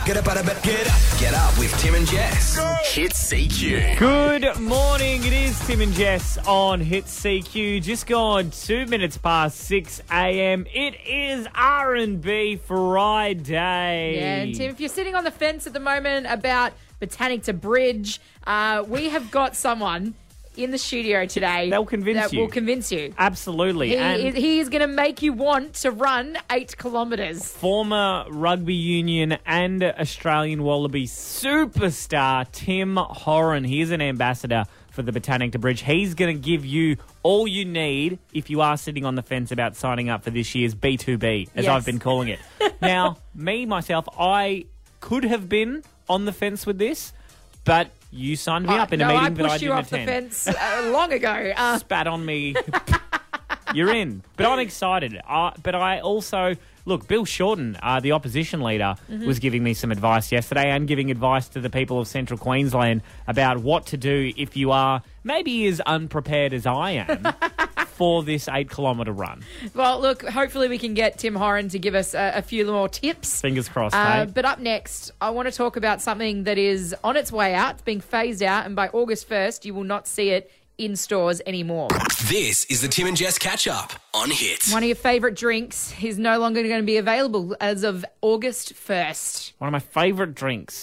Get up with Tim and Jess. Hit CQ. Good morning. It is Tim and Jess on Hit CQ. Just gone 2 minutes past 6 a.m. It is R&B Friday. Yeah, and Tim, if you're sitting on the fence at the moment about Botanica Bridge, we have got someone in the studio today They'll convince that you. will convince you. Absolutely. He is going to make you want to run 8 kilometres. Former rugby union and Australian Wallaby superstar Tim Horan. He is an ambassador for the Botanica Bridge. He's going to give you all you need if you are sitting on the fence about signing up for this year's B2B, as Yes. I've been calling it. Now, myself, I could have been on the fence with this, but you signed me up in a meeting that I pushed you didn't off attend. the fence long ago. Spat on me. You're in. But I'm excited. But I also... Look, Bill Shorten, the opposition leader, was giving me some advice yesterday and giving advice to the people of Central Queensland about what to do if you are maybe as unprepared as I am for this 8-kilometre run. Well, look, hopefully we can get Tim Horan to give us a few more tips. Fingers crossed, mate. But up next, I want to talk about something that is on its way out. It's being phased out, and by August 1st, you will not see it in stores anymore. This is the Tim and Jess catch-up on Hit. One of your favourite drinks is no longer going to be available as of August 1st. One of my favourite drinks.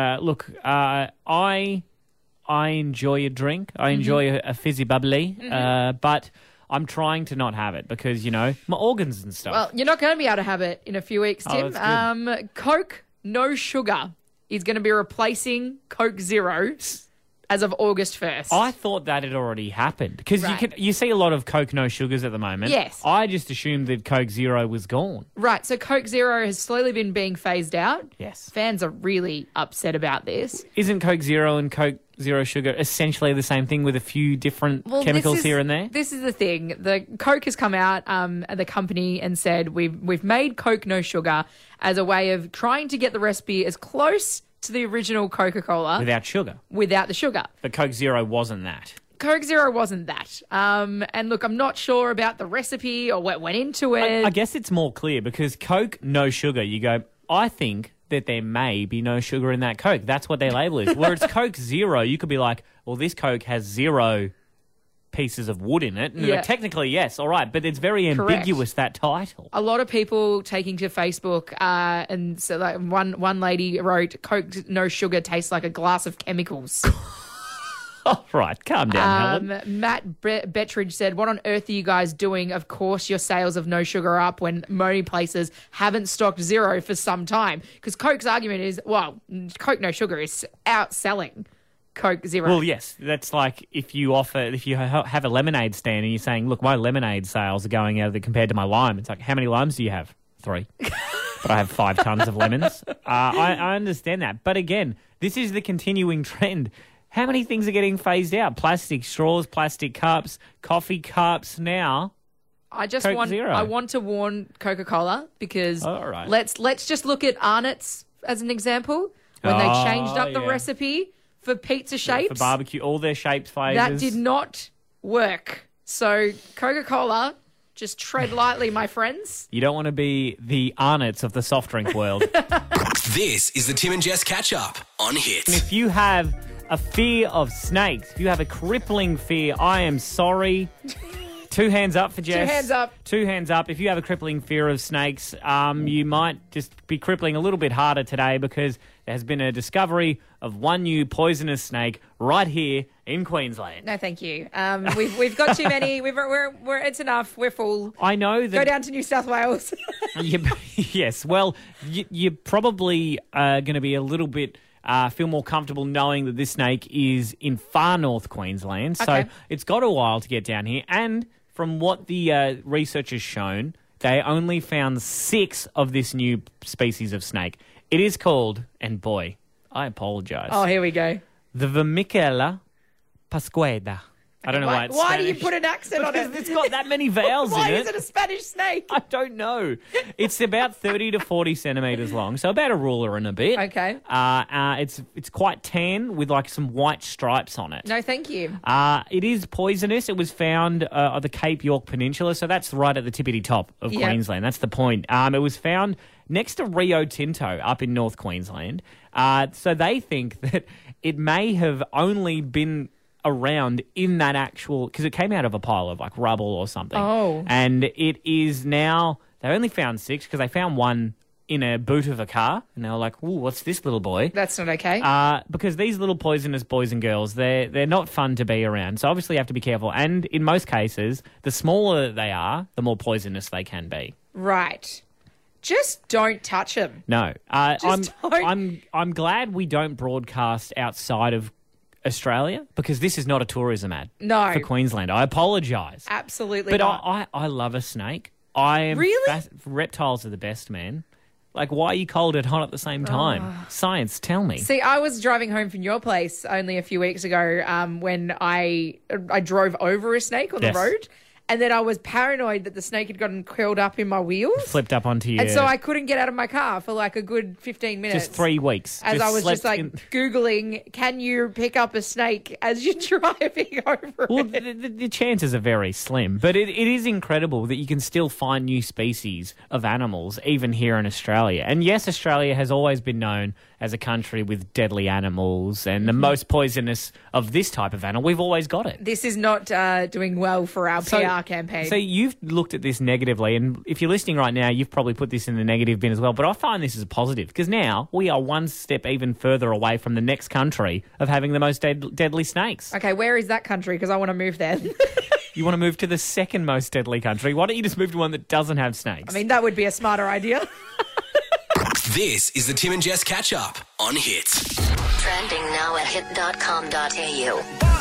I enjoy a drink. I enjoy a fizzy bubbly, but I'm trying to not have it because, you know, my organs and stuff. Well, you're not going to be able to have it in a few weeks, Tim. That's Coke No Sugar is going to be replacing Coke Zero as of August 1st. I thought that had already happened because Right. you see a lot of Coke No Sugars at the moment. Yes. I just assumed that Coke Zero was gone. Right, so Coke Zero has slowly been being phased out. Yes. Fans are really upset about this. Isn't Coke Zero and Coke Zero Sugar essentially the same thing with a few different chemicals here and there? This is the thing. The Coke has come out, the company, and said we've made Coke No Sugar as a way of trying to get the recipe as close to the original Coca-Cola Without sugar. without the sugar. But Coke Zero wasn't that. Coke Zero wasn't that. And look, I'm not sure about the recipe or what went into it. I guess it's more clear because Coke No Sugar, you go, I think that there may be no sugar in that Coke. That's what their label is. Where it's Coke Zero, you could be like, well, this Coke has 0 pieces of wood in it. And Yeah. technically, yes, all right, but it's very ambiguous, that title. A lot of people taking to Facebook, and so like one lady wrote, "Coke No Sugar tastes like a glass of chemicals." All right, calm down, Helen. Matt Bettridge said, "What on earth are you guys doing? Of course your sales of No Sugar are up when many places haven't stocked Zero for some time." Because Coke's argument is, well, Coke No Sugar is outselling Coke Zero. Well, yes, that's like if you have a lemonade stand and you're saying, look, my lemonade sales are going out compared to my lime. It's like, how many limes do you have? 3. But I have 5 tons of lemons. I understand that. But again, this is the continuing trend. How many things are getting phased out? Plastic straws, plastic cups, coffee cups now. I just Coke Zero. I want to warn Coca-Cola because All right. let's just look at Arnott's as an example. When they changed up the yeah. recipe for pizza shapes, For barbecue, all their shapes, flavours. that did not work. So Coca-Cola, just tread lightly, my friends. You don't want to be the Arnott's of the soft drink world. This is the Tim and Jess catch-up on Hit. If you have a fear of snakes, if you have a crippling fear, I am sorry. 2 hands up for Jess. 2 hands up. 2 hands up. If you have a crippling fear of snakes, you might just be crippling a little bit harder today because there has been a discovery of one new poisonous snake right here in Queensland. No, thank you. We've got too many. We're it's enough. We're full. I know that... Go down to New South Wales. Yes, well, you're probably going to be a little bit... feel more comfortable knowing that this snake is in far north Queensland. So Okay. it's got a while to get down here. And from what the research has shown, they only found 6 of this new species of snake. It is called, and boy, I apologise, Oh, here we go. the Vermicella pasqueda. I don't know why it's Why do Spanish. you put an accent on it? Because it's got that many vowels Why in is it a Spanish snake? I don't know. It's about 30 to 40 centimetres long, so about a ruler and a bit. Okay. It's quite tan with like some white stripes on it. No, thank you. It is poisonous. It was found on the Cape York Peninsula, so that's right at the tippity top of Yep. Queensland. That's the point. It was found next to Rio Tinto up in North Queensland. So they think that it may have only been around in that actual, because it came out of a pile of like rubble or something. Oh. And it is now, they only found 6 because they found one in a boot of a car, and they were like, "Ooh, what's this little boy?" That's not okay. Because these little poisonous boys and girls, they're not fun to be around. So obviously you have to be careful. And in most cases, the smaller they are, the more poisonous they can be. Right. Just don't touch them. No, Just don't. I'm glad we don't broadcast outside of Australia because this is not a tourism ad. No. For Queensland. I apologise. Absolutely But not. I love a snake. I am Really? Reptiles are the best, man. Like, why are you cold and hot at the same time? Science, tell me. See, I was driving home from your place only a few weeks ago when I drove over a snake on Yes. the road. And then I was paranoid that the snake had gotten curled up in my wheels. Flipped up onto you. And so I couldn't get out of my car for like a good 15 minutes. Just 3 weeks. As I was slept just like in- Googling, can you pick up a snake as you're driving over Well, it? the chances are very slim, but it is incredible that you can still find new species of animals, even here in Australia. And yes, Australia has always been known as a country with deadly animals and the most poisonous of this type of animal. We've always got it. This is not doing well for our PR campaign. So you've looked at this negatively, and if you're listening right now, you've probably put this in the negative bin as well. But I find this as a positive because now we are one step even further away from the next country of having the most deadly snakes. Okay, where is that country? Because I want to move there. You want to move to the second most deadly country? Why don't you just move to one that doesn't have snakes? I mean, that would be a smarter idea. This is the Tim and Jess Catch Up on Hits. Trending now at hit.com.au.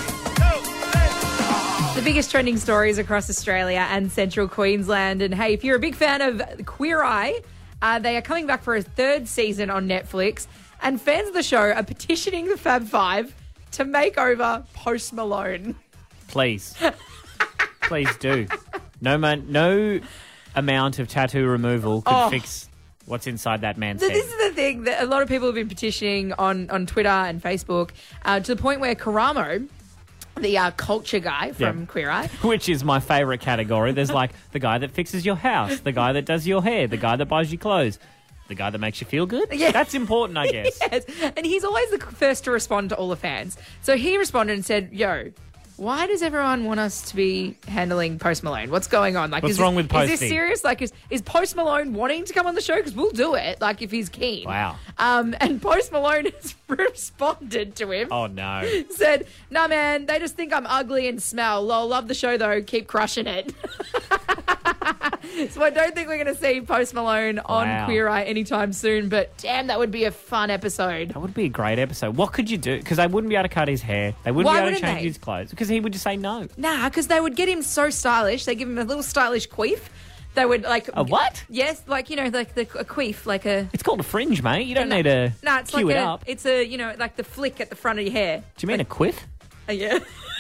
The biggest trending stories across Australia and central Queensland. And hey, if you're a big fan of Queer Eye, they are coming back for a 3rd season on Netflix. And fans of the show are petitioning the Fab Five to make over Post Malone. Please. Please do. No amount of tattoo removal could fix what's inside that man's So head. this is the thing that a lot of people have been petitioning on Twitter and Facebook to the point where Karamo, the culture guy from Yeah. Queer Eye, Which is my favourite category. There's like the guy that fixes your house, the guy that does your hair, the guy that buys you clothes, the guy that makes you feel good. Yeah. That's important, I guess. yes, and he's always the first to respond to all the fans. So he responded and said, "Yo, why does everyone want us to be handling Post Malone? What's going on? Like, What's is wrong this, with Posty? Is this serious? Like, is Post Malone wanting to come on the show? Because we'll do it. Like, if he's keen. Wow. And Post Malone has responded to him. Oh, no. Said, "Nah, man, they just think I'm ugly and smell. Lol, love the show though. Keep crushing it." So I don't think we're going to see Post Malone on Wow. Queer Eye anytime soon. But damn, that would be a fun episode. That would be a great episode. What could you do? Because they wouldn't be able to cut his hair. They wouldn't Why be able to wouldn't change they? his clothes. Because he would just say no. Nah, because they would get him so stylish. They give him a little stylish queef. They would like A what? Yes, like like a queef, like a. It's called a fringe, mate. You don't need to No, it's cue like it a. up. It's a like the flick at the front of your hair. Do you mean a quiff? Yeah.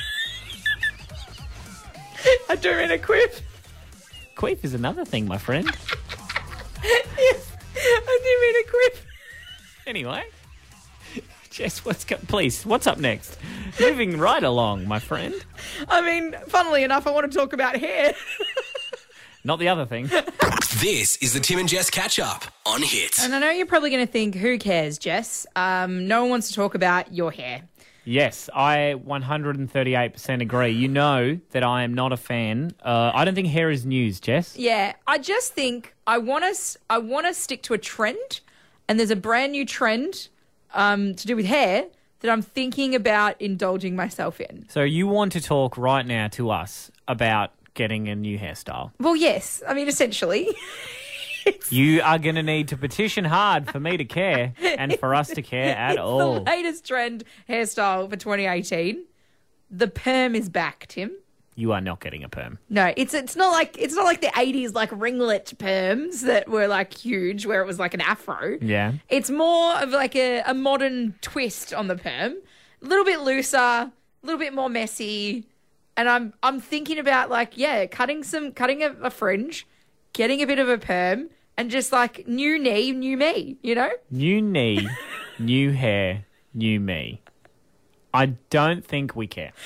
I do mean a queef. Queef is another thing, my friend. Yes, I do mean a queef. Anyway. Jess, please, what's up next? Moving right along, my friend. I mean, funnily enough, I want to talk about hair. Not the other thing. This is the Tim and Jess Catch Up on Hits. And I know you're probably going to think, who cares, Jess? No one wants to talk about your hair. Yes, I 138% agree. You know that I am not a fan. I don't think hair is news, Jess. Yeah, I just think I want to stick to a trend, and there's a brand new trend to do with hair that I'm thinking about indulging myself in. So you want to talk right now to us about getting a new hairstyle. Well, yes, I mean essentially. You are going to need to petition hard for me to care and for us to care at It's all. the latest trend hairstyle for 2018. The perm is back, Tim. You are not getting a perm. No, it's not like the 80s like ringlet perms that were like huge where it was like an afro. Yeah. It's more of like a modern twist on the perm. A little bit looser, a little bit more messy. And I'm thinking about cutting a fringe, getting a bit of a perm, and just like new knee, new me, you know? New knee, new hair, new me. I don't think we care.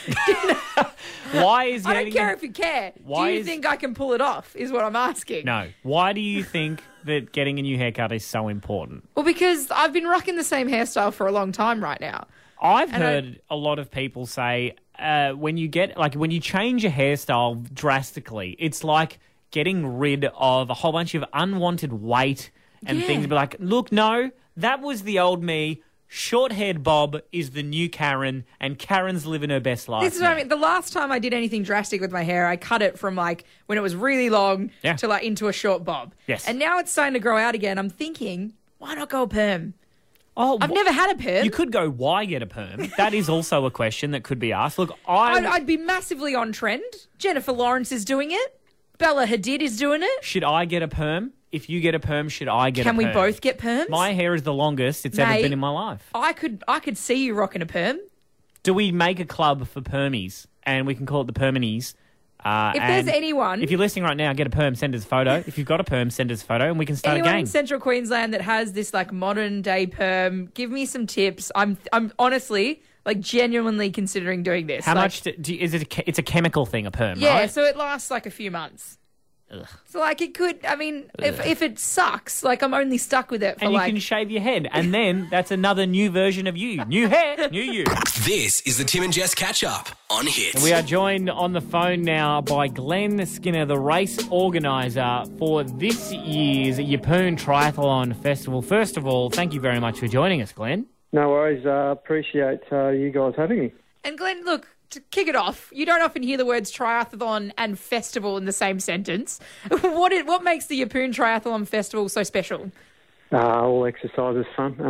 Why is I don't care if you care. Do you think I can pull it off, is what I'm asking. No. Why do you think that getting a new haircut is so important? Well, because I've been rocking the same hairstyle for a long time right now. I've heard a lot of people say when you change your hairstyle drastically, it's like getting rid of a whole bunch of unwanted weight and things. But like, look, no, that was the old me. Short-haired Bob is the new Karen, and Karen's living her best life. This is what I mean. The last time I did anything drastic with my hair, I cut it from like when it was really long to like into a short bob. Yes. And now it's starting to grow out again. I'm thinking, why not go a perm? I've never had a perm. You could go, why get a perm? That is also a question that could be asked. Look, I'd be massively on trend. Jennifer Lawrence is doing it. Bella Hadid is doing it. Should I get a perm? If you get a perm, should I get a perm? Can we both get perms? My hair is the longest it's ever been in my life. I could see you rocking a perm. Do we make a club for permies and we can call it the Perminies? If there's anyone... If you're listening right now, get a perm, send us a photo. If you've got a perm, send us a photo and we can start anyone a game. in Central Queensland that has this like modern day perm, give me some tips. I'm honestly... like genuinely considering doing this. How much is it? It's a chemical thing, a perm, yeah, right? So it lasts like a few months. Ugh. So like it could, I mean, if it sucks, like I'm only stuck with it for and you can shave your head, and then that's another new version of you. New hair, new you. This is the Tim and Jess Catch Up on Hits. And we are joined on the phone now by Glenn Skinner, the race organiser for this year's Yeppoon Triathlon Festival. First of all, thank you very much for joining us, Glenn. No worries. Appreciate you guys having me. And Glenn, look, to kick it off, you don't often hear the words triathlon and festival in the same sentence. What makes the Yeppoon Triathlon Festival so special? All exercise is fun.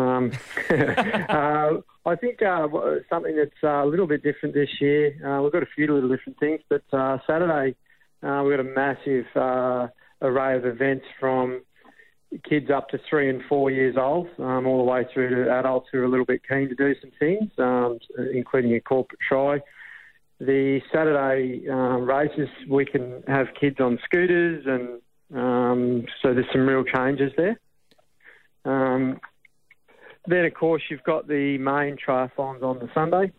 I think something that's a little bit different this year, we've got a few little different things, but Saturday we've got a massive array of events from kids up to 3 and 4 years old, all the way through to adults who are a little bit keen to do some things, including a corporate try. The Saturday races, we can have kids on scooters, and so there's some real changes there. Then, of course, you've got the main triathlons on the Sunday.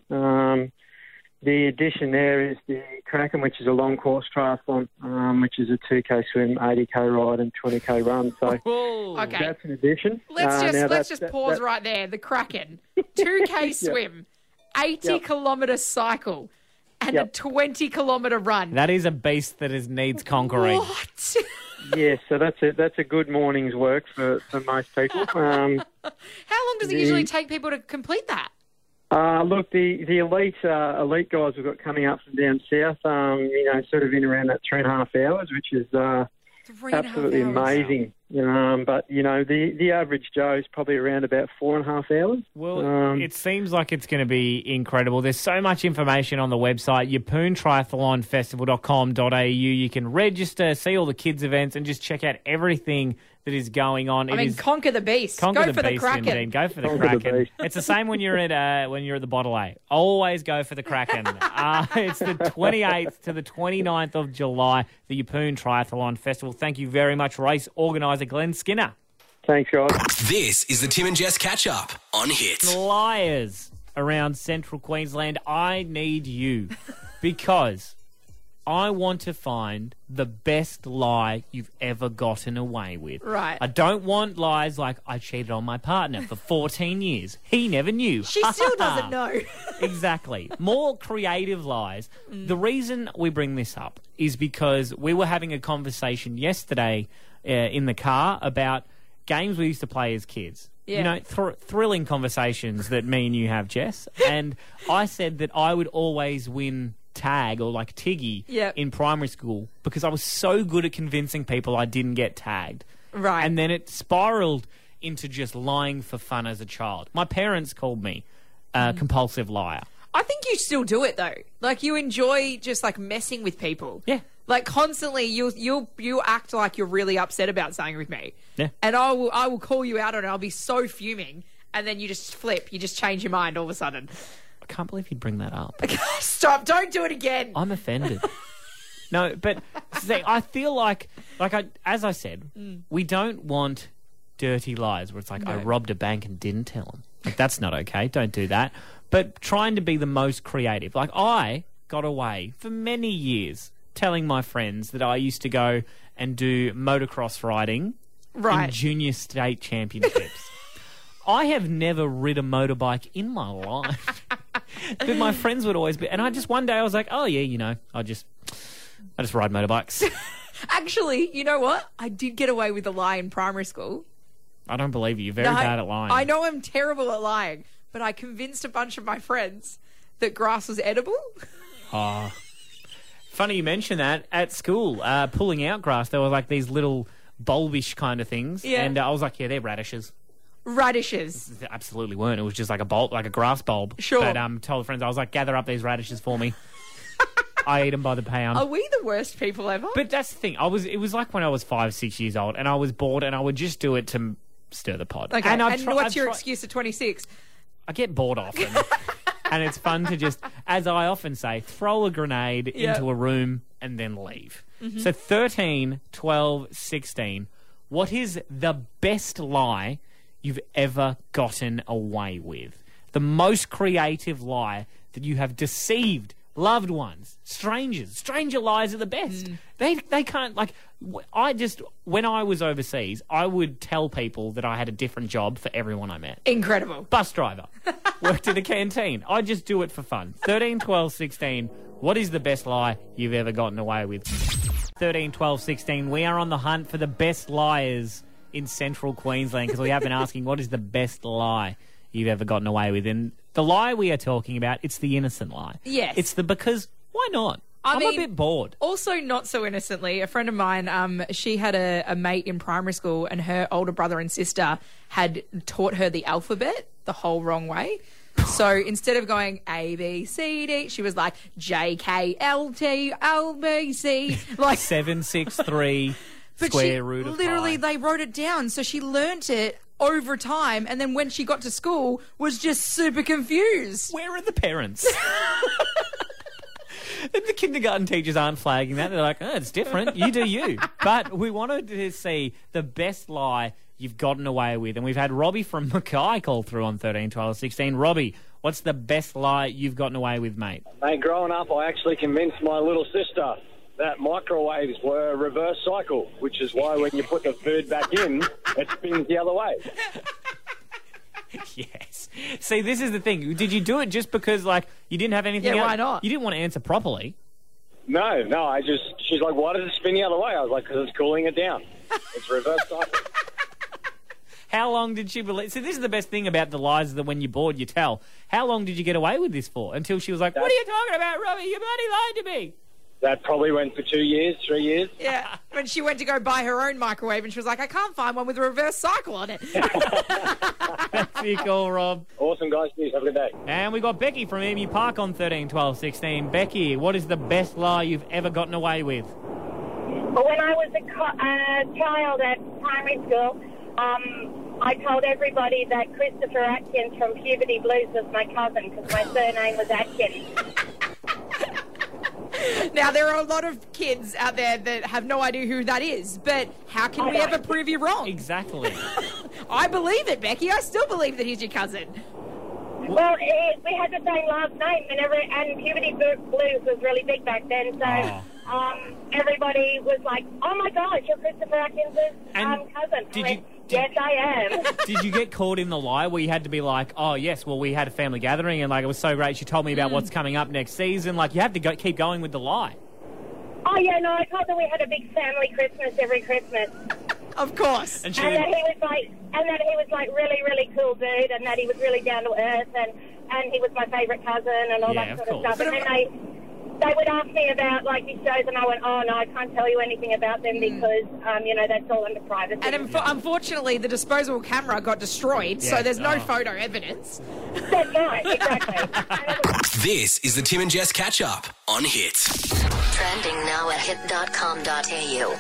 The addition there is the Kraken, which is a long course triathlon, which is a 2K swim, 80K ride and 20K run. So okay. That's an addition. Let's just pause right there. The Kraken, 2K swim, 80 kilometre cycle, and a 20 kilometre run. That is a beast that needs conquering. What? Yeah, so that's a good morning's work for most people. How long does it usually take people to complete that? Look, the elite guys we've got coming up from down south, sort of in around that 3.5 hours, which is absolutely amazing. But, the average Joe is probably around about 4.5 hours. Well, it seems like it's going to be incredible. There's so much information on the website, YeppoonTriathlonFestival.com.au. You can register, see all the kids' events, and just check out everything that is going on. Conquer the beast. Go for the Kraken. Indeed. Go for the Conquer Kraken. the beast. It's the same when you're at the Bottle A. Always go for the Kraken. It's the 28th to the 29th of July, the Yeppoon Triathlon Festival. Thank you very much, race organiser Glenn Skinner. Thanks, guys. This is the Tim and Jess Catch Up on Hits. Liars around Central Queensland, I need you because I want to find the best lie you've ever gotten away with. Right. I don't want lies like, I cheated on my partner for 14 years. He never knew. She still doesn't know. Exactly. More creative lies. The reason we bring this up is because we were having a conversation yesterday in the car about games we used to play as kids. Yeah. Thrilling conversations that me and you have, Jess. And I said that I would always win tag or like Tiggy in primary school because I was so good at convincing people I didn't get tagged. Right. And then it spiraled into just lying for fun as a child. My parents called me a compulsive liar. I think you still do it though. Like you enjoy just like messing with people. Yeah. Like constantly you act like you're really upset about something with me. Yeah. And I will call you out on it. I'll be so fuming and then you just flip. You just change your mind all of a sudden. can't believe you'd bring that up. Stop. Don't do it again. I'm offended. No, but see, I feel like as I said, we don't want dirty lies where it's like, I robbed a bank and didn't tell them. Like, that's not okay. Don't do that. But trying to be the most creative. Like, I got away for many years telling my friends that I used to go and do motocross riding in junior state championships. I have never rid a motorbike in my life. But my friends would always be... And one day I was like, oh, yeah, I just ride motorbikes. Actually, you know what? I did get away with a lie in primary school. I don't believe you. You're very bad at lying. I know I'm terrible at lying, but I convinced a bunch of my friends that grass was edible. Oh. Funny you mention that. At school, pulling out grass, there were like these little bulbish kind of things. Yeah. And I was like, yeah, they're radishes. Radishes? They absolutely weren't. It was just like a bulb, like a grass bulb. Sure. But told friends, I was like, gather up these radishes for me. I eat them by the pound. Are we the worst people ever? But that's the thing. It was like when I was 5, 6 years old, and I was bored, and I would just do it to stir the pot. Okay. And what's your excuse at 26? I get bored often. And it's fun to just, as I often say, throw a grenade into a room and then leave. Mm-hmm. So 13, 12, 16, what is the best lie you've ever gotten away with? The most creative lie that you have deceived loved ones, strangers. Stranger lies are the best. They can't, like, when I was overseas, I would tell people that I had a different job for everyone I met. Incredible. Bus driver. Worked in a canteen. I just do it for fun. 13, 12, 16, what is the best lie you've ever gotten away with? 13, 12, 16, we are on the hunt for the best liars in central Queensland because we have been asking what is the best lie you've ever gotten away with. And the lie we are talking about, it's the innocent lie. Yes. It's because why not? I'm a bit bored. Also, not so innocently, a friend of mine, she had a mate in primary school and her older brother and sister had taught her the alphabet the whole wrong way. So instead of going A, B, C, D, she was like J, K, L, T, L, B, C. Like 7, 6, 3, square root of 5. Literally, they wrote it down. So she learnt it over time, and then when she got to school, was just super confused. Where are the parents? The kindergarten teachers aren't flagging that. They're like, oh, it's different. You do you. But we wanted to see the best lie you've gotten away with. And we've had Robbie from Mackay call through on 13, 12, 16. Robbie, what's the best lie you've gotten away with, mate? Mate, growing up, I actually convinced my little sister that microwaves were a reverse cycle, which is why when you put the food back in, it spins the other way. Yes. See, this is the thing. Did you do it just because, like, you didn't have anything else? Yeah, why not? You didn't want to answer properly. No, she's like, why does it spin the other way? I was like, because it's cooling it down. It's reverse cycle. How long did she believe? See, this is the best thing about the lies that when you're bored, you tell. How long did you get away with this for? Until she was like, what are you talking about, Robbie? You bloody lied to me. That probably went for 2 years, 3 years. Yeah, when she went to go buy her own microwave and she was like, I can't find one with a reverse cycle on it. That's your call, Rob. Awesome, guys. Please have a good day. And we got Becky from Emu Park on 13, 12, 16. Becky, what is the best lie you've ever gotten away with? When I was a child at primary school, I told everybody that Christopher Atkins from Puberty Blues was my cousin because my surname was Atkins. Now, there are a lot of kids out there that have no idea who that is, but how can we ever prove you wrong? Exactly. I believe it, Becky. I still believe that he's your cousin. Well, we had the same last name, and Puberty Blues was really big back then, so everybody was like, oh my gosh, you're Christopher Atkins' cousin. Yes, I am. Did you get caught in the lie where you had to be like, oh, yes, well, we had a family gathering and, like, it was so great. She told me about what's coming up next season. Like, you have to keep going with the lie. Oh, yeah, no, I told them we had a big family Christmas every Christmas. Of course. And that he was like really, really cool dude, and that he was really down to earth, and he was my favourite cousin and all that sort of stuff. And then they would ask me about, like, these shows, and I went, oh, no, I can't tell you anything about them because, that's all under privacy. And unfortunately, the disposable camera got destroyed, so there's no photo evidence. That's right, exactly. This is the Tim and Jess Catch-Up on Hits. Trending now at hit.com.au.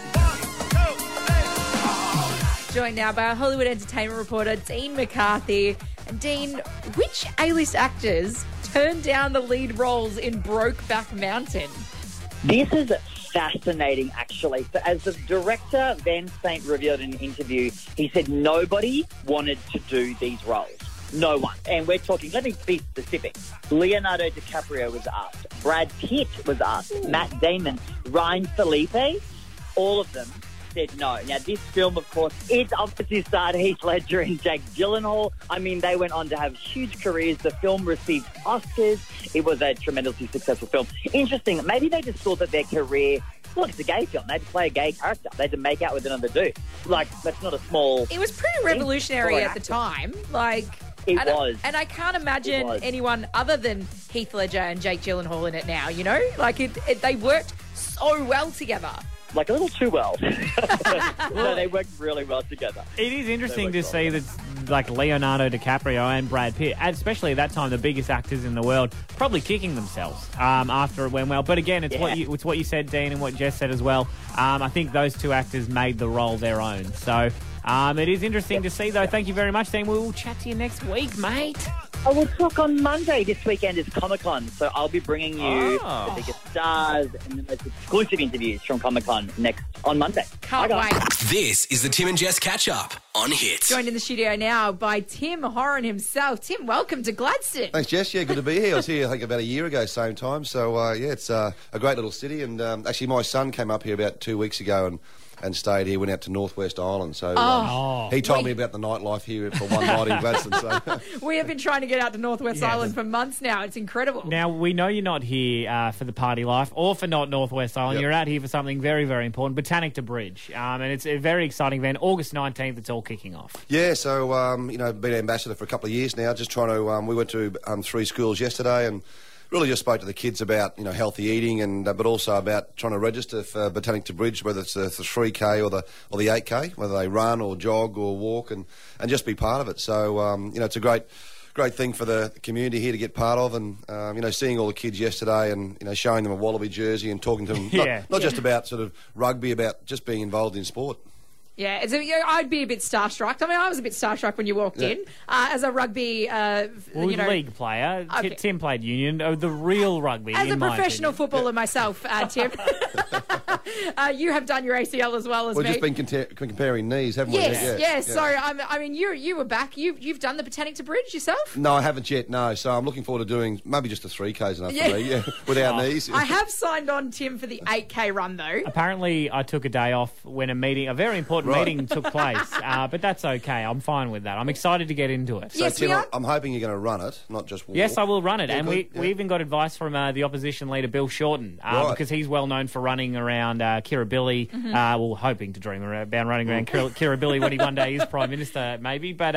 Joined now by our Hollywood entertainment reporter, Dean McCarthy. And Dean, which A-list actors turned down the lead roles in Brokeback Mountain? This is fascinating, actually. So as the director, Van Saint, revealed in an interview, he said nobody wanted to do these roles. No one. And we're talking, let me be specific. Leonardo DiCaprio was asked. Brad Pitt was asked. Matt Damon. Ryan Felipe. All of them said no. Now, this film, of course, it obviously starred Heath Ledger and Jake Gyllenhaal. I mean, they went on to have huge careers. The film received Oscars. It was a tremendously successful film. Interesting. Maybe they just thought that their career... Look, it's a gay film. They had to play a gay character. They had to make out with another dude. Like, that's not a small... It was pretty revolutionary at the time. Like... It was. And I can't imagine anyone other than Heath Ledger and Jake Gyllenhaal in it now, you know? Like, they worked so well together. Like, a little too well. No, they worked really well together. It is interesting to see that, like, Leonardo DiCaprio and Brad Pitt, especially at that time, the biggest actors in the world, probably kicking themselves after it went well. But again, it's what you said, Dean, and what Jess said as well. I think those two actors made the role their own. So it is interesting to see, though. Thank you very much, Dean. We will chat to you next week, mate. I will talk on Monday. This weekend is Comic-Con, so I'll be bringing you the biggest stars and the most exclusive interviews from Comic-Con on Monday. Can't wait. This is the Tim and Jess Catch-Up on Hits. Joined in the studio now by Tim Horan himself. Tim, welcome to Gladstone. Thanks, Jess. Yeah, good to be here. I was here, I think, about a year ago, same time. So, it's a great little city. And actually, my son came up here about 2 weeks ago and stayed here, went out to Northwest Island. So he told me about the nightlife here for one night in Gladstone. So. We have been trying to get out to Northwest Island for months now. It's incredible. Now, we know you're not here for the party life or for not Northwest Island. Yep. You're out here for something very, very important, Botanic to Bridge. And it's a very exciting event. August 19th, it's all kicking off. Yeah, so, been ambassador for a couple of years now, just trying to... we went to 3 schools yesterday and... really just spoke to the kids about, healthy eating and but also about trying to register for Botanic to Bridge, whether it's the 3K or the 8K, whether they run or jog or walk and just be part of it. So, it's a great thing for the community here to get part of and, seeing all the kids yesterday and, showing them a Wallaby jersey and talking to them, not just about sort of rugby, about just being involved in sport. Yeah, I'd be a bit starstruck. I mean, I was a bit starstruck when you walked in. As a rugby, league player, okay. Tim played union, the real rugby. As a professional footballer myself, Tim, you have done your ACL as well as me. We've just been comparing knees, haven't we? Yes. So, I mean, you were back. You've done the Botanic to Bridge yourself? No, I haven't yet, no. So I'm looking forward to doing maybe just the 3Ks enough for me, without knees. I have signed on, Tim, for the 8K run, though. Apparently, I took a day off when a very important meeting took place, but that's okay. I'm fine with that. I'm excited to get into it. So, yes, Tim, I'm hoping you're going to run it, not just walk. Yes, I will run it. And we even got advice from the opposition leader, Bill Shorten, because he's well known for running around Kirribilli. Hoping to dream about running around Kirribilli when he one day is Prime Minister, maybe. But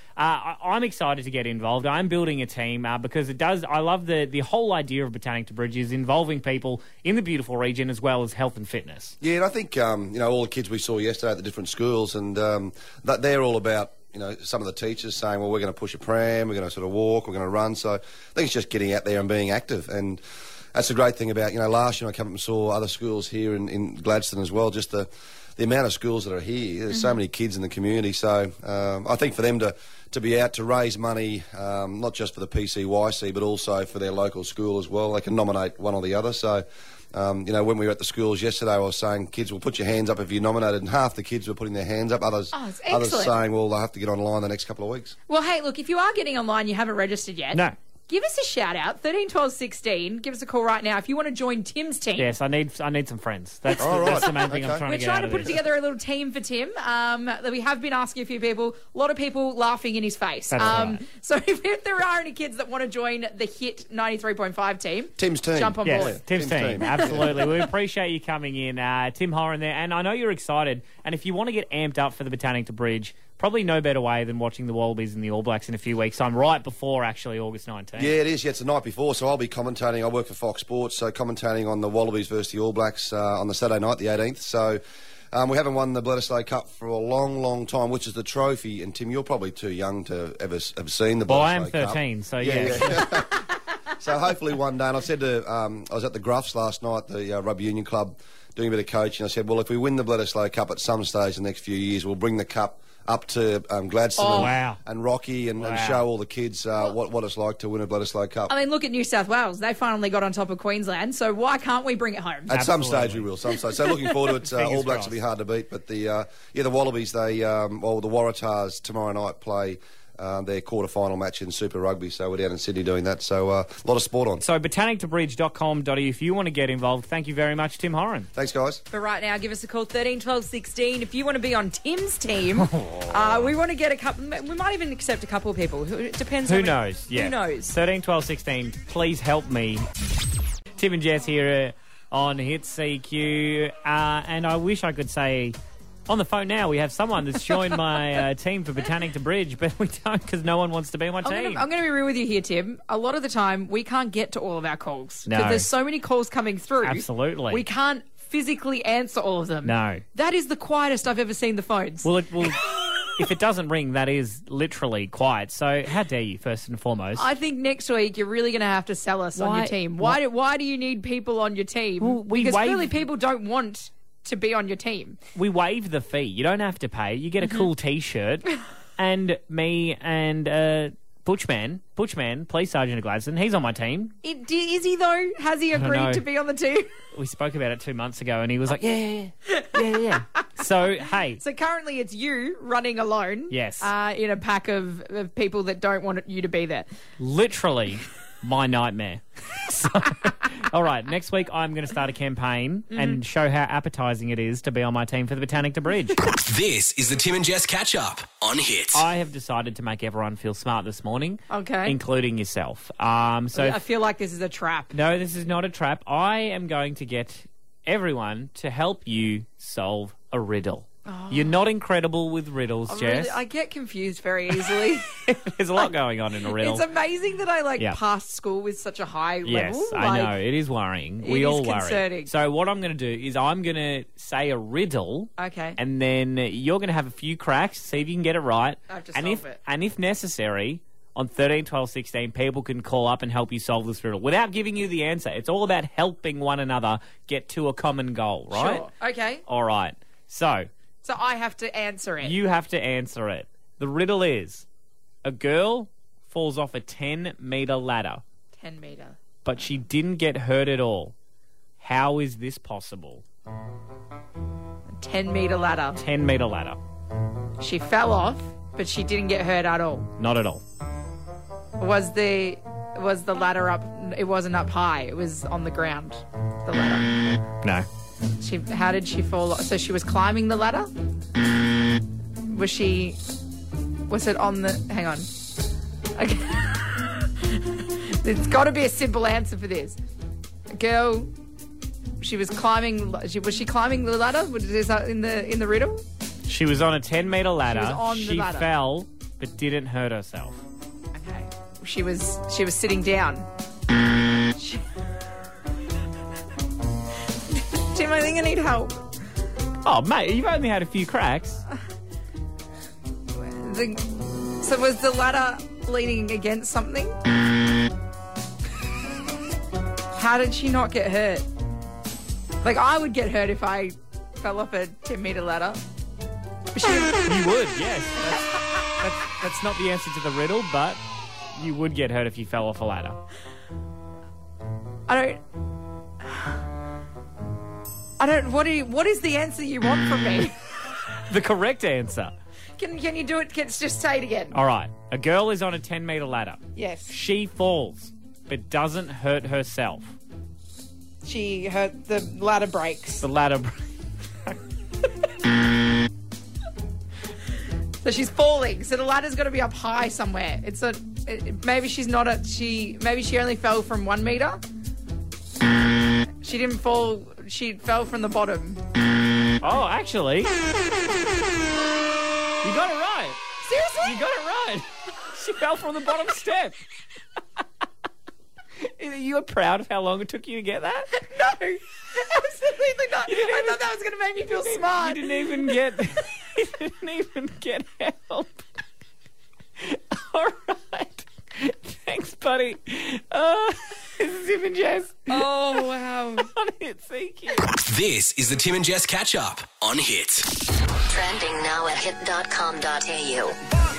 I'm excited to get involved. I'm building a team because it does. I love the whole idea of Botanic to Bridge is involving people in the beautiful region as well as health and fitness. Yeah, and I think all the kids we saw yesterday at the different schools, and that they're all about. Some of the teachers saying, well, we're going to push a pram, we're going to sort of walk, we're going to run. So I think it's just getting out there and being active. And that's the great thing about, last year I came up and saw other schools here in Gladstone as well, just the amount of schools that are here. There's so many kids in the community. So I think for them to be out to raise money, not just for the PCYC, but also for their local school as well, they can nominate one or the other. So... when we were at the schools yesterday, I was saying, kids will put your hands up if you're nominated, and half the kids were putting their hands up. Others saying, well, they'll have to get online the next couple of weeks. Well, hey, look, if you are getting online, you haven't registered yet. No. Give us a shout out, 13 12 16. Give us a call right now if you want to join Tim's team. Yes, I need some friends. That's the main thing I'm trying to get out of this. We're trying to put together a little team for Tim. We have been asking a few people, a lot of people laughing in his face. That's right. So if there are any kids that want to join the Hit 93.5 team, Tim's team. Jump on board. Tim's team. Absolutely. We appreciate you coming in. Tim Horan there. And I know you're excited. And if you want to get amped up for the Botanic to Bridge, probably no better way than watching the Wallabies and the All Blacks in a few weeks' time, right before, actually, August 19th. Yeah, it is. Yeah, it's the night before, so I'll be commentating. I work for Fox Sports, so commentating on the Wallabies versus the All Blacks on the Saturday night, the 18th. So we haven't won the Bledisloe Cup for a long, long time, which is the trophy. And, Tim, you're probably too young to ever have seen the Bledisloe Cup. Well, I am 13, so yeah. So hopefully one day, and I said to, I was at the Gruffs last night, the Rugby Union Club, doing a bit of coaching. I said, well, if we win the Bledisloe Cup at some stage in the next few years, we'll bring the cup up to Gladstone wow. and Rocky and show all the kids what it's like to win a Bledisloe Cup. I mean, look at New South Wales. They finally got on top of Queensland, so why can't we bring it home? At some stage we will. So looking forward to it. All Blacks will be hard to beat, but the Wallabies, the Waratahs tomorrow night play their quarter-final match in Super Rugby, so we're down in Sydney doing that. So a lot of sport on. So botanictobridge.com.au if you want to get involved. Thank you very much, Tim Horan. Thanks, guys. But right now, give us a call, 13 12 16. If you want to be on Tim's team, we want to get a couple. We might even accept a couple of people. It depends. Who knows? Yeah. Who knows? 13 12 16. Please help me. Tim and Jess here on Hits CQ, and I wish I could say. On the phone now, we have someone that's joined my team for Botanic to Bridge, but we don't because no one wants to be on my team. I'm going to be real with you here, Tim. A lot of the time, we can't get to all of our calls. No. Because there's so many calls coming through. Absolutely. We can't physically answer all of them. No. That is the quietest I've ever seen the phones. Well, if it doesn't ring, that is literally quiet. So how dare you, first and foremost? I think next week you're really going to have to sell us on your team. Why do you need people on your team? Well, because clearly people don't want to be on your team. We waive the fee. You don't have to pay. You get a cool T-shirt. And me and Butchman, Police Sergeant of Gladstone, he's on my team. Is he, though? Has he agreed to be on the team? We spoke about it 2 months ago, and he was like, yeah. So, hey. So currently it's you running alone. Yes. In a pack of people that don't want you to be there. Literally my nightmare. So, all right, next week I'm going to start a campaign and show how appetising it is to be on my team for the Botanic to Bridge. This is the Tim and Jess Catch-Up on Hits. I have decided to make everyone feel smart this morning. Okay. Including yourself. So I feel like this is a trap. No, this is not a trap. I am going to get everyone to help you solve a riddle. Oh. You're not incredible with riddles, Jess. I get confused very easily. There's a lot going on in a riddle. It's amazing that I passed school with such a high level. Yes, I know. It is worrying. We all worry. Concerning. So what I'm going to do is I'm going to say a riddle. Okay. And then you're going to have a few cracks, see if you can get it right. I have to solve it. And if necessary, on 13, 12, 16, people can call up and help you solve this riddle without giving you the answer. It's all about helping one another get to a common goal, right? Sure. Okay. All right. So I have to answer it. You have to answer it. The riddle is, a girl falls off a 10-metre ladder. 10 metre. But she didn't get hurt at all. How is this possible? 10-metre ladder. 10-metre ladder. She fell off, but she didn't get hurt at all. Not at all. Was the ladder up? It wasn't up high. It was on the ground. The ladder. No. How did she fall? So she was climbing the ladder? Was it on the... Hang on. Okay. There's got to be a simple answer for this. A girl, she was climbing... Was she climbing the ladder? Is that in the riddle? She was on a 10-metre ladder. She was on the ladder. She fell, but didn't hurt herself. Okay. She was sitting down. Tim, I think I need help. Oh, mate, you've only had a few cracks. So was the ladder leaning against something? How did she not get hurt? Like, I would get hurt if I fell off a 10-metre ladder. You would, yes. That's not the answer to the riddle, but you would get hurt if you fell off a ladder. What is the answer you want from me? The correct answer. Can you do it? Just say it again. All right. A girl is on a 10-metre ladder. Yes. She falls, but doesn't hurt herself. She hurt the ladder breaks. The ladder breaks. So she's falling. So the ladder's got to be up high somewhere. Maybe she's not maybe she only fell from 1 metre. She didn't fall. She fell from the bottom. Oh, actually. You got it right. Seriously? You got it right. She fell from the bottom step. You were proud of how long it took you to get that? No, absolutely not. I thought that was going to make me feel smart. You didn't even get help. All right. Thanks, buddy. This is Tim and Jess. Oh, wow. On Hits CQ. This is the Tim and Jess Catch-Up on Hits. Trending now at hit.com.au.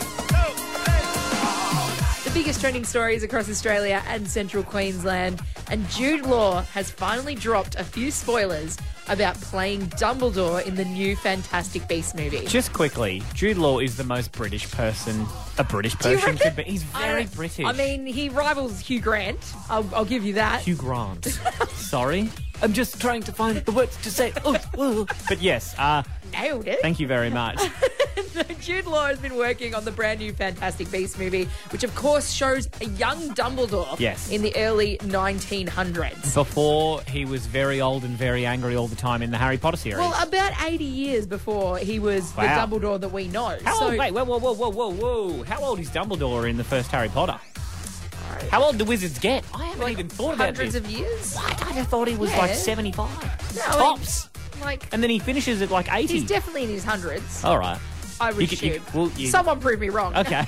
The biggest trending stories across Australia and central Queensland. And Jude Law has finally dropped a few spoilers about playing Dumbledore in the new Fantastic Beasts movie. Just quickly, Jude Law is the most British person a British person could be. He's very British. I mean, he rivals Hugh Grant. I'll give you that. Hugh Grant. Sorry? I'm just trying to find the words to say. But yes, nailed it. Thank you very much. Jude Law has been working on the brand new Fantastic Beasts movie, which of course shows a young Dumbledore in the early 1900s. Before he was very old and very angry all the time in the Harry Potter series. Well, about 80 years before he was the Dumbledore that we know. How old? Wait, whoa. How old is Dumbledore in the first Harry Potter? How old do wizards get? I haven't even thought about this. Hundreds of years? What? I thought he was like 75. No, Tops. And then he finishes at like 80. He's definitely in his hundreds. All right. I would assume. Someone prove me wrong. Okay.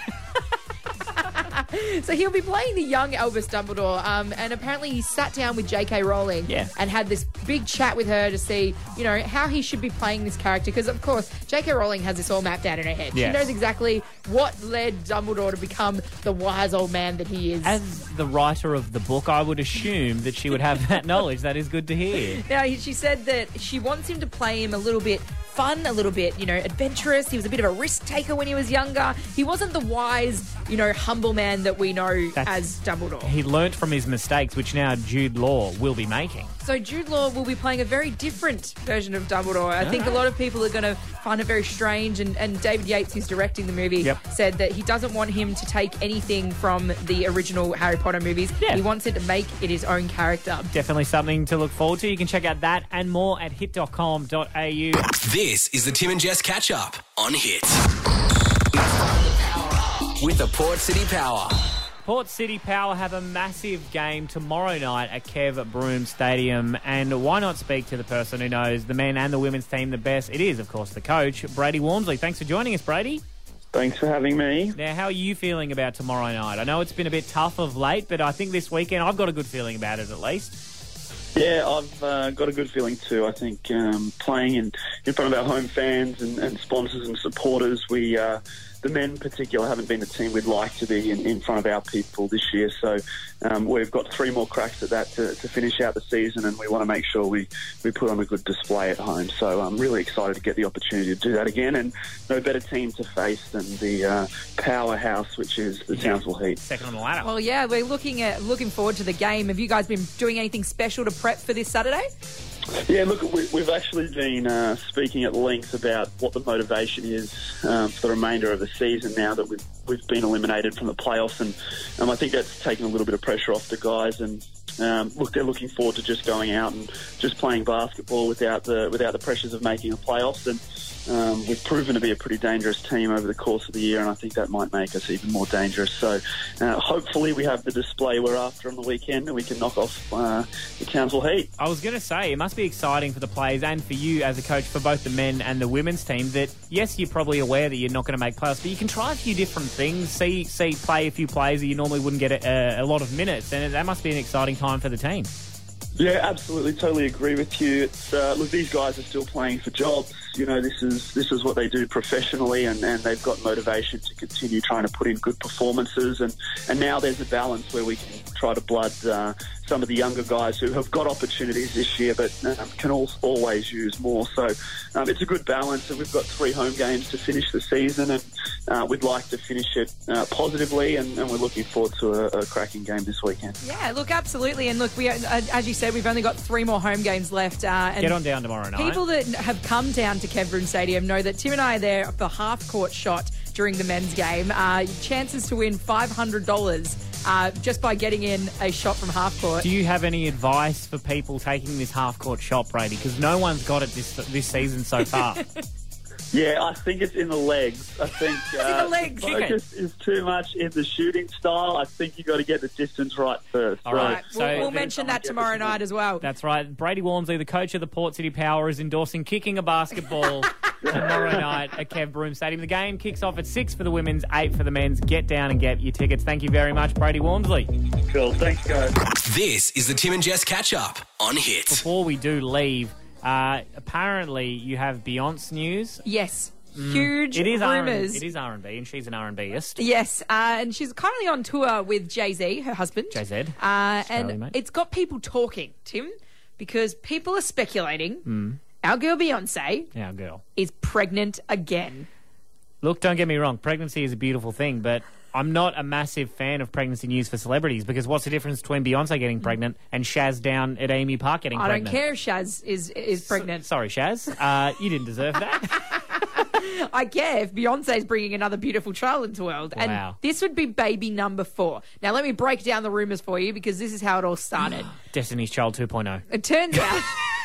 So he'll be playing the young Albus Dumbledore, and apparently he sat down with J.K. Rowling and had this big chat with her to see, how he should be playing this character. Because, of course, J.K. Rowling has this all mapped out in her head. She knows exactly what led Dumbledore to become the wise old man that he is. As the writer of the book, I would assume that she would have that knowledge. That is good to hear. Now, she said that she wants him to play him a little bit fun, a little bit, adventurous. He was a bit of a risk taker when he was younger. He wasn't the wise, humble man that we know as Dumbledore. He learnt from his mistakes, which now Jude Law will be making. So Jude Law will be playing a very different version of Dumbledore. I think a lot of people are going to find it very strange, and David Yates, who's directing the movie, said that he doesn't want him to take anything from the original Harry Potter movies. He wants it to make it his own character. Definitely something to look forward to. You can check out that and more at hit.com.au. This is the Tim and Jess Catch-Up on Hit. With the Port City Power. Port City Power have a massive game tomorrow night at Kev Broome Stadium, and why not speak to the person who knows the men and the women's team the best? It is, of course, the coach, Brady Walmsley. Thanks for joining us, Brady. Thanks for having me. Now, how are you feeling about tomorrow night? I know it's been a bit tough of late, but I think this weekend I've got a good feeling about it at least. Yeah, I've got a good feeling too. I think playing in front of our home fans and sponsors and supporters, the men in particular haven't been the team we'd like to be in front of our people this year. So we've got 3 more cracks at that to finish out the season, and we want to make sure we put on a good display at home. So I'm really excited to get the opportunity to do that again, and no better team to face than the powerhouse, which is the Townsville Heat. Second on the ladder. Well, yeah, we're looking forward to the game. Have you guys been doing anything special to prep for this Saturday? Yeah, look, we've actually been speaking at length about what the motivation is for the remainder of the season now that we've been eliminated from the playoffs, and I think that's taken a little bit of pressure off the guys. And look, they're looking forward to just going out and just playing basketball without the pressures of making the playoffs. And we've proven to be a pretty dangerous team over the course of the year, and I think that might make us even more dangerous. So hopefully we have the display we're after on the weekend, and we can knock off the Townsville Heat. I was going to say, it must be exciting for the players and for you as a coach for both the men and the women's team that, yes, you're probably aware that you're not going to make playoffs, but you can try a few different things, play a few players that you normally wouldn't get a lot of minutes, and that must be an exciting time for the team. Yeah, absolutely, totally agree with you. It's look, these guys are still playing for jobs. This is what they do professionally, and they've got motivation to continue trying to put in good performances. And now there's a balance where we can try to blood some of the younger guys who have got opportunities this year, but can always use more. So it's a good balance, and we've got 3 home games to finish the season, and we'd like to finish it positively, and we're looking forward to a cracking game this weekend. Yeah, look, absolutely. And look, we, as you said, we've only got 3 more home games left. And get on down tomorrow night. People that have come down to Kev Broome Stadium know that Tim and I are there for half-court shot during the men's game. Chances to win $500 just by getting in a shot from half-court. Do you have any advice for people taking this half-court shot, Brady? Because no one's got it this season so far. Yeah, I think it's in the legs. I think it's in the legs. Focus is too much in the shooting style. I think you've got to get the distance right first. All right. We'll mention that tomorrow night as well. That's right. Brady Walmsley, the coach of the Port City Power, is endorsing kicking a basketball tomorrow night at Kev Broome Stadium. The game kicks off at 6 for the women's, 8 for the men's. Get down and get your tickets. Thank you very much, Brady Walmsley. Cool. Thanks, guys. This is the Tim and Jess Catch-Up on Hit. Before we do leave, apparently you have Beyonce news. Yes. huge It is rumours. It is R&B, and she's an R&Bist. Yes, and she's currently on tour with Jay-Z, her husband. Jay-Z. And mate. it's got people talking, Tim, because people are speculating our girl Beyonce Our girl. is pregnant again. Look, don't get me wrong. Pregnancy is a beautiful thing, but I'm not a massive fan of pregnancy news for celebrities because what's the difference between Beyonce getting pregnant and Shaz down at Amy Park getting I pregnant? don't care if Shaz is pregnant. Sorry, Shaz. You didn't deserve that. I care if Beyonce's bringing another beautiful child into the world. Wow. And this would be baby number 4. Now, let me break down the rumours for you because this is how it all started. Destiny's Child 2.0. It turns out...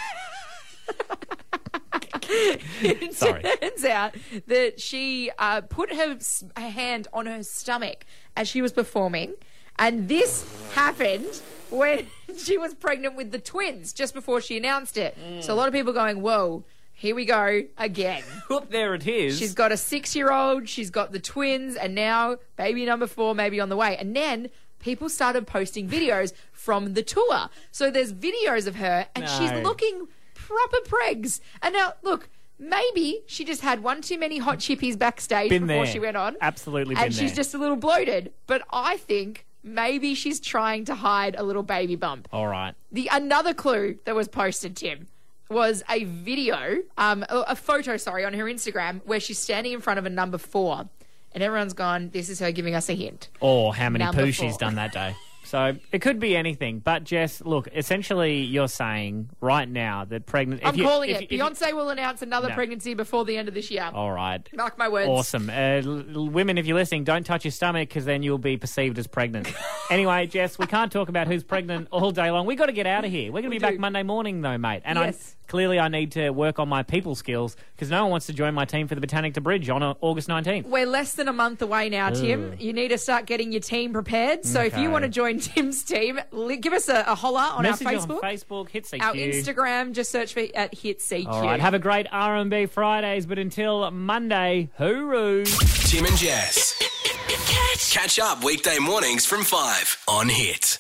Sorry. Turns out that she put her hand on her stomach as she was performing, and this happened when she was pregnant with the twins just before she announced it. So a lot of people going, whoa, here we go again. Whoop, there it is. She's got a 6-year-old, she's got the twins, and now baby number 4 may be on the way. And then people started posting videos from the tour. So there's videos of her, and she's looking proper pregs. And now, look, maybe she just had one too many hot chippies backstage before she went on. Absolutely and she's just a little bloated. But I think maybe she's trying to hide a little baby bump. All right. Another clue that was posted, Tim, was a video, a photo, on her Instagram where she's standing in front of a number 4. And everyone's gone, this is her giving us a hint. Or how many Number poos 4. she's done that day. So it could be anything. But, Jess, look, essentially you're saying right now that pregnant... I'm calling it. Beyonce will announce another pregnancy before the end of this year. All right. Mark my words. Awesome. Women, if you're listening, don't touch your stomach because then you'll be perceived as pregnant. Anyway, Jess, we can't talk about who's pregnant all day long. We've got to get out of here. We're going to be back Monday morning, though, mate. And Yes. Clearly I need to work on my people skills because no one wants to join my team for the Botanica Bridge on August 19th. We're less than a month away now, Tim. You need to start getting your team prepared. So if you want to join Tim's team, give us a holler on Message our Facebook. on Facebook, Hit CQ. Our Instagram, just search for at Hit CQ. All right, have a great R&B Fridays, but until Monday, hooroo. Tim and Jess. Catch up weekday mornings from 5 on Hit.